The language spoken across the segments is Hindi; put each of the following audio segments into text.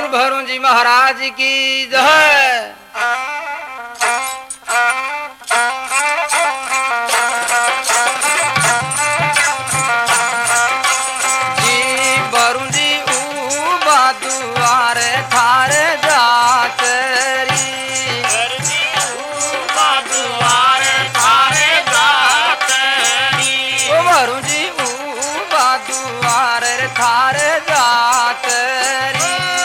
भरू जी महाराज की जय। जी भरू जी ऊबा दुआरे थारे जात री। ओ भरू जी ऊबा दुआरे थारे जात री।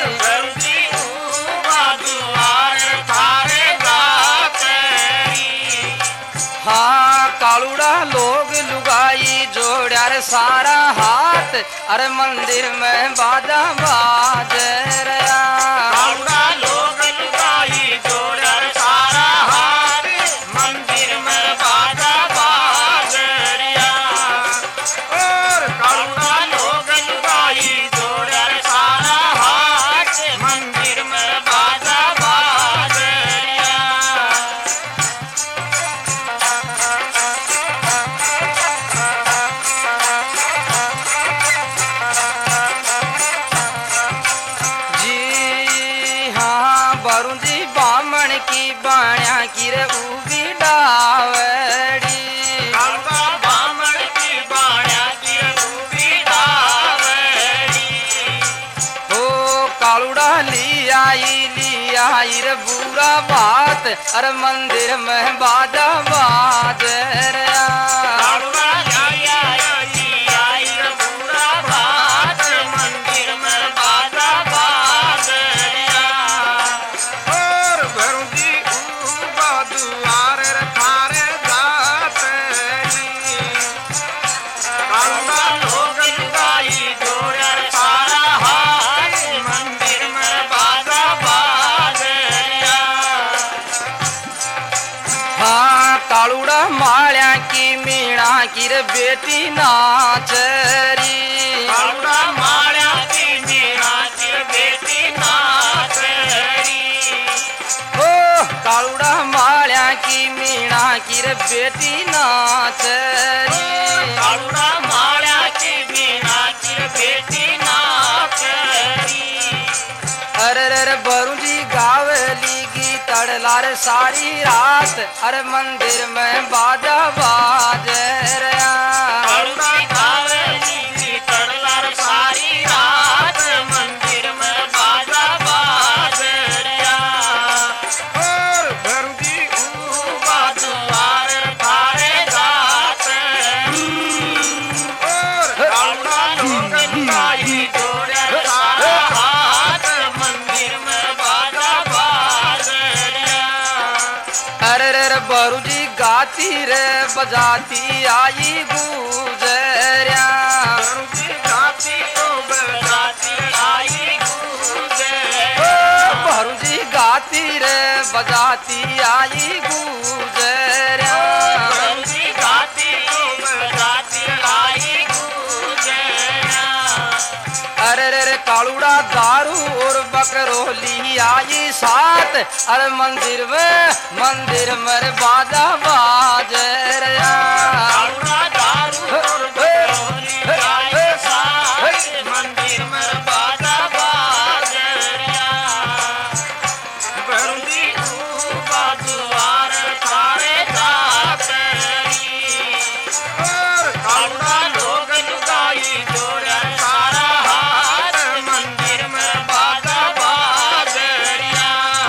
हाँ कालूड़ा लोग लुगाई जोड़ा रे सारा हाथ अरे मंदिर में बाजा बाज रहा। कालूड़ा लोग लुगाई जोड़ा रे सारा हाथ मंदिर में बाजा बाज रहा। और कालूड़ा लोग लुगाई जोड़ा रे सारा हाथ मंदिर में बाजा बाज रहा। जी हाँ भरू जी बामण की बाण्या की रे उगी डावड़ी। कालूड़ा बामण की बाण्या की उगी डावड़ी। ओ कालूड़ा ली आई रे बुरा बात अरे मंदिर में बाजा बाज रहा। कालूड़ा आई रे बुरा बात मंदिर में बाजा बाज रहा। और भरू जी ऊबा दुआर रे थारे जात री। कालूड़ा लोग लुगाई जोड़ा रे सारा हाथ मंदिर में बाजा बाज रहा। हाँ कालूड़ा माळ्या की मीणा की रे बेटी नाचरी। कालूड़ा माळ्या की मीणा की बेटी नाचरी। ओ कालूड़ा माळ्या की मीणा की रे बेटी नाचरी। कालूड़ा माळ्या की मीणा की बेटी नाचरी। अरे रे भरू जी गावली की तड़लार सारी रात अरे मंदिर में बाजा बाज रहा। कालूड़ा गावली की तड़लार सारी रात मंदिर में बाजा बाज रहा। और भरू जी ऊबा दुआर थारे जात री। और कालूड़ा लोग लुगाई जोड़ा रे सारा हाथ मंदिर में बाजा बाज रहा। अरे रे भरू जी गाती रे बजाती आई गुजरिया। भरू जी गाती तो बजाती आई गुजरिया। ओ भरू जी गाती रे बजाती आई गुजरिया। भरू जी गाती तो बजाती आई गुजरिया। अरे रे कालूड़ा दारू और बकरोली आई साथ अरे मंदिर में बाजा बाज रहा। कालूड़ा दारू और बकरोली आई साथ मंदिर में बाजा बाज रहा। भरू जी ऊबा दुआर थारे जात री। और कालूड़ा लोग लुगाई जोड़ा सारा हाथ मंदिर में बाजा बाज रहा।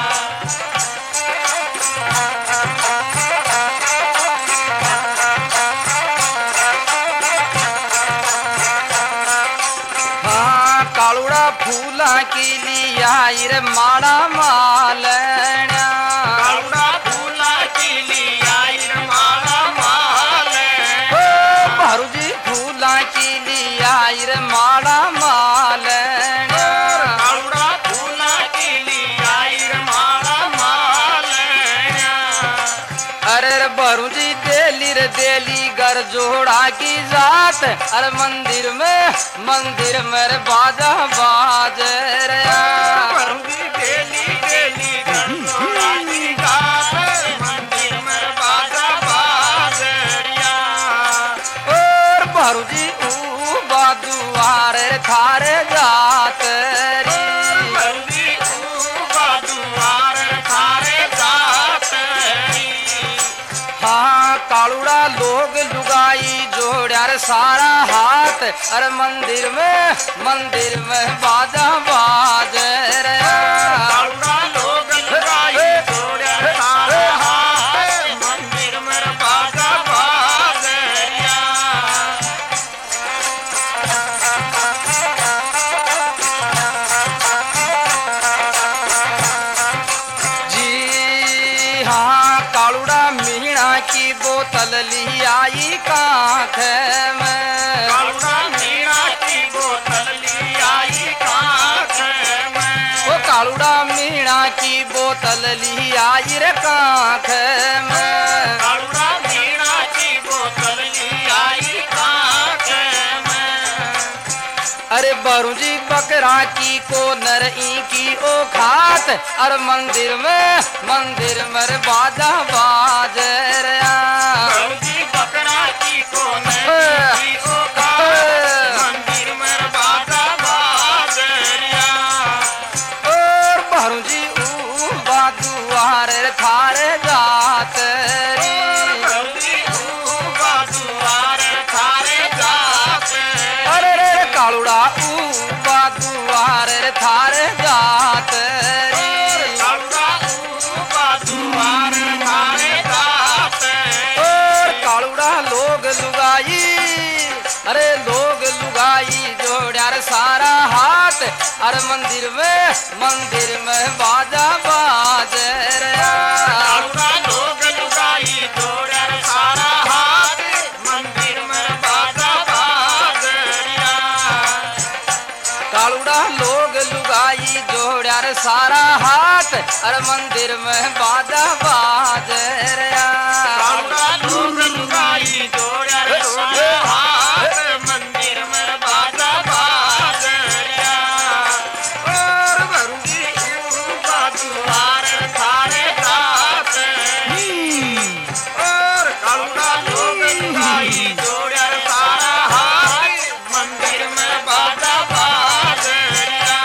हाँ कालूड़ा फूला की लिया रे माड़ा मालण्या। कालूड़ा फूला की लिया रे माला माल। ओ भरू जी फूला की लिया रे माड़ा मालण्या। कालूड़ा फूला की लिया रे माला माल। अरे रे भरू जी देली घर जोड़ा की जात अरे मंदिर में रे बाजा बाज रहा। भरू जी डेली घर जोड़ा की गात मंदिर में बाजा बाज रहा। और भरू जी ऊबा दुआरे थारे जात री। भरू जी रे सारा हाथ, अरे मंदिर में बाजा बाजे रे। कालूड़ा लोग लुगाई जोड़े सारा हाथ, मंदिर में बाजा बाजरिया। जी हाँ, कालूड़ा मीणा की बोतल ली आई कांख में। कालूड़ा मीणा की बोतल ली आई कांख में। ओ कालूड़ा मीणा की बोतल ली आई रे कांख में। कालूड़ा मीणा की बोतल ली आई कांख में। अरे बरू जी बकरा की को नरई की ओ खात, अरे मंदिर में रे बाजा बाज रे। बरूजी बकरा की को नरई की ओ खात, मंदिर में बाजा बाजरिया। और बरू जी ऊ बादुआर थारे जात री। बरूजी ऊबा दुआर थारे जात। अरे रे कालूड़ा ऊ बादुआर थारे जात री। कालूड़ा ऊबा दुआर थारे जात। और कालूड़ा लोग लुगाई, अरे लोग लुगाई जोड़ा रे सारा हाथ, अरे मंदिर में बाजा बाज रे। कालूड़ा लोग लुगाई जोड़े सारा हाथ, मंदिर में बाजा बाजरिया। कालूड़ा लोग लुगाई जोड़ा रे सारा हाथ, अरे मंदिर में बाजा बाज रे। कालूड़ा लोग लुगाई जोड़े सारा हाथ, मंदिर में बाजा बाजरिया। और बरूजी ऊबा दुआर थारे जात। और कालूड़ा लोग लुगाई जोड़े सारा हाथ, मंदिर में बाजा बाजरिया।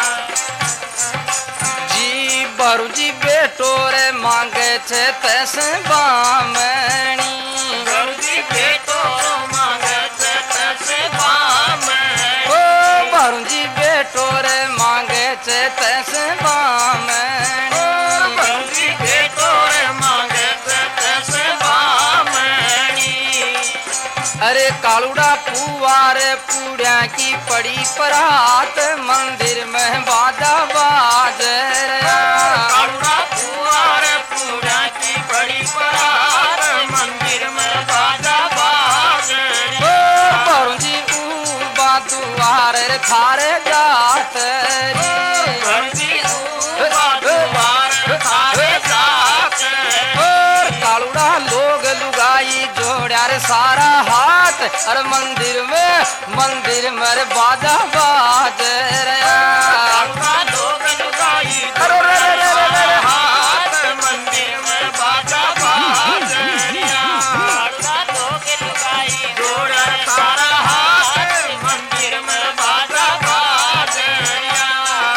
जी बरू जी बेटो रे मांगे छे तैसे बामणी। बरूजी बेटो मांगे छे तैसे बामणी। ओ बरू जी बेटो रे मांगे छे तैसे बामणी। बरूजी बेटो रे मांगे छे तैसे बामणी। अरे कालूड़ा पुआर पूड़िया की पड़ी परात, मंदिर में बाजा बाज रे। कालूड़ा पुआर पूजा की बड़ी परात, मंदिर में बाजा ओ बाजरिया। बरू जी ऊ बादुआर रे थारे जात री। बरूजी ऊबा दुआर थारे जात। और कालूड़ा लोग लुगाई जोड़ा रे सारा हाथ, अरे मंदिर में रे बाजा बाज रे। कालूड़ा लोग लुगाई अरे रे रे रे रे रे। हाथ, मंदिर में बाजा बाजरिया। कालूड़ा लोग लुगाई जोड़ा सारा हाथ, मंदिर में बाजा बाजरिया।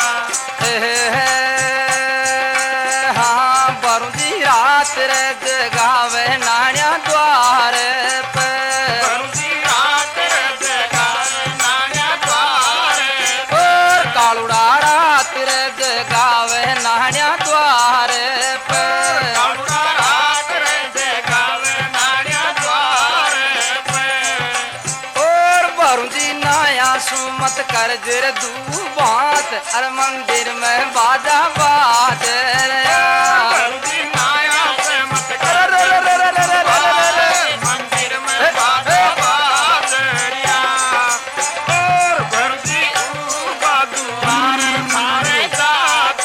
हाँ बरू जी रात रे जगावे नाण्या द्वार पे। बरूजी रात जगावे नाण्या द्वार। और कालूड़ा रात रे जगावे नाण्या द्वार पे। कालूड़ा रात जगावे नाण्या द्वार पे। और बरू जी नाया सुमत कर जर दू बात, अरे मंदिर में बाजा बाज रे। बरूजी नाया से मत कर अरे रे रे रे रे रे रे रे। मंदिर में बाजा बाजरिया। और बरूजी ऊबा दुआर थारे जात।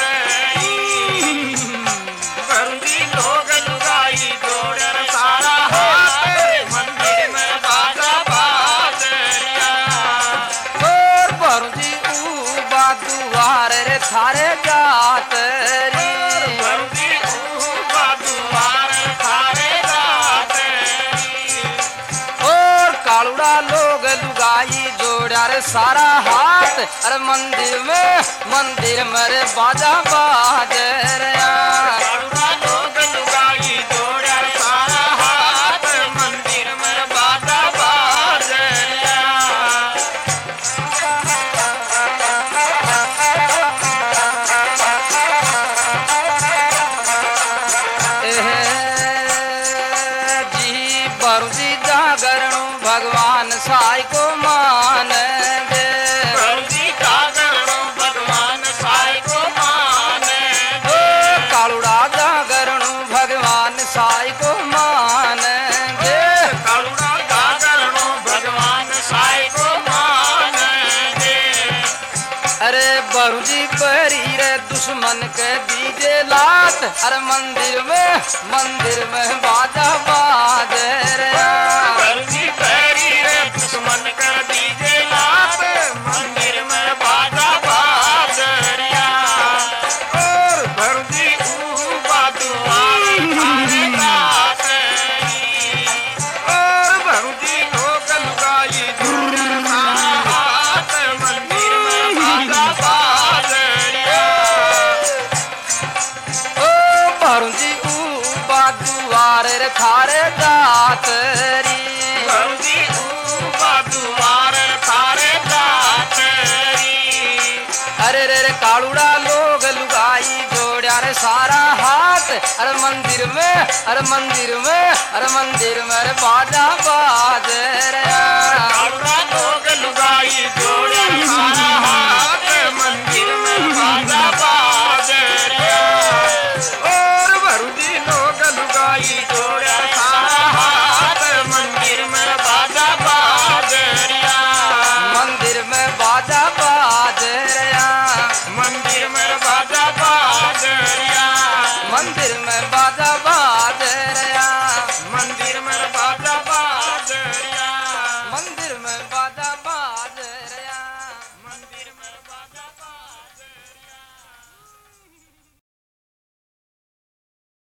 बरूजी लोग लुगाई जोड़े सारा हाथ, मंदिर में बाजा बाजरिया। और बरू जी ऊ बादुआर रे थारे जात री। बरूजी ऊबा दुआर थारे जात। और कालूड़ा लोग लुगाई जोड़ा रे सारा हाथ, अरे मंदिर में रे बाजा बाज रे। कालूड़ा लोग लुगाई जोड़े सारा हाथ, मंदिर में बाजा बाजरिया। अरे बरू जी परी रे दुश्मन के दीजे लात, अरे मंदिर में बाजा बाजे रे। बरजी पैरी रे दुश्मन कर दीजे लात, मंदिर में बाजा बाजरिया। और बरजी बादुआर थारे गातरी, और बरजी लोग लुगाई झूठ हाथ, मंदिर में बाजा बाजरिया। ओ बरू जी बादुआर रे थारे गातरी, बरजी बादुआर थारे गातरी। अरे रे रे कालूड़ा लोग लुगाई जोड़ा रे सारा हाथ, अरे मंदिर में रे बाजा बाजे रे। कालूड़ा लोग लुगाई जोड़े सारा हाथ, मंदिर में बाजा बाजरिया। और भरुजी लोग लुगाई जोड़े सारा हाथ, मंदिर में बाजा बाजरिया। मंदिर में बाजा बाजे रे, मंदिर में बाजा बाजरिया। मंदिर में बाजा बाजे रे, मंदिर में बाजा बाजरिया। मंदिर में बाजा बाजे रे। मंदिर में बाजा बाजरिया।